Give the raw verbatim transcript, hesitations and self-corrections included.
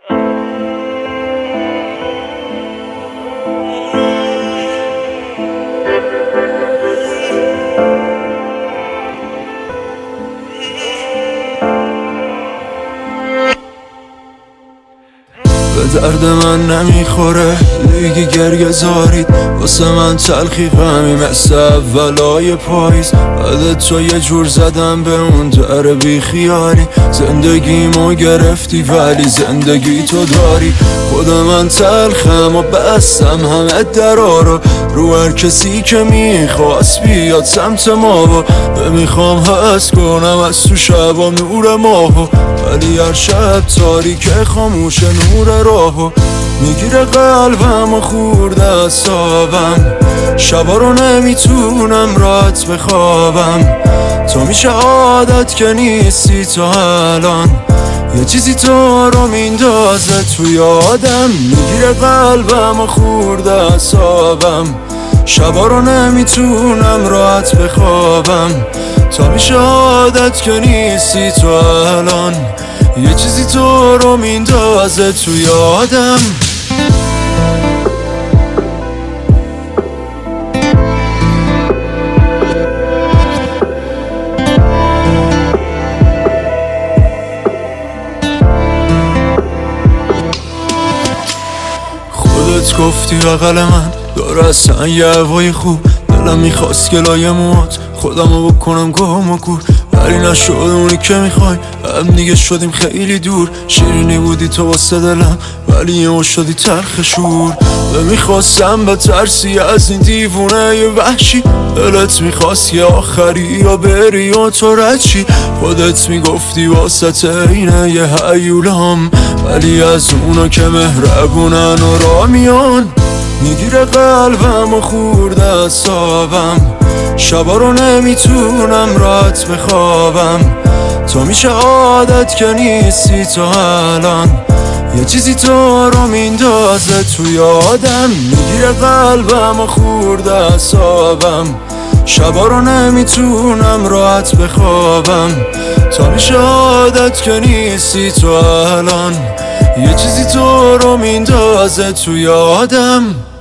به درد من نمیخوره لیگی گریه زارید واسه من تلخی غمی مثل اولای پاییز. بعد تو یه جور زدم به اون در بی خیالی، زندگیمو گرفتی ولی زندگی تو داری. خود من تلخم و بستم همه درا رو رو هر کسی که میخواست بیاد سمت ما و نمیخوام حس کنم از تو شبا نور ماهو، ولی هر شب تاریک خاموش نور راهو میگیره قلبم و خورده اعصابم. شبا رو نمیتونم راحت بخوابم، تو میشه عادت که نیستی تو الان. یه چیزی تو رو میندازه توی آدم، میگیره قلبم و خورده اعصابم. شبا رو نمیتونم راحت بخوابم، تا میشه عادت که نیستی تو الان. یه چیزی تو رو میندازه توی آدم. خودت گفتی بغل من داره اصلا یه هوای خوب، دلم میخواست گلای موات خودمو بکنم گم و گور، ولی نشد اونی که میخوای. هم دیگه شدیم خیلی دور، شیرینی بودی تو واسه دلم ولی یهو شدی تلخ شور. میخواستم به ترسی از این دیوونه یه وحشی، دلت میخواست یه آخری یا بری و تو رد چی. خودت میگفتی واسه اینه یه هیولام، ولی از اونا که مهربونن و را میان. میگیره قلبم و خورده اعصابم، شبا رو نمیتونم راحت بخوابم، تو میشه عادت که نیستی تو الان. یه چیزی تو رو میندازه توی آدم، میگیره قلبم و خورده اعصابم. شبا رو نمیتونم راحت بخوابم، تا میشه عادت که نیستی تو الان. یه چیزی تو رو میندازه توی آدم.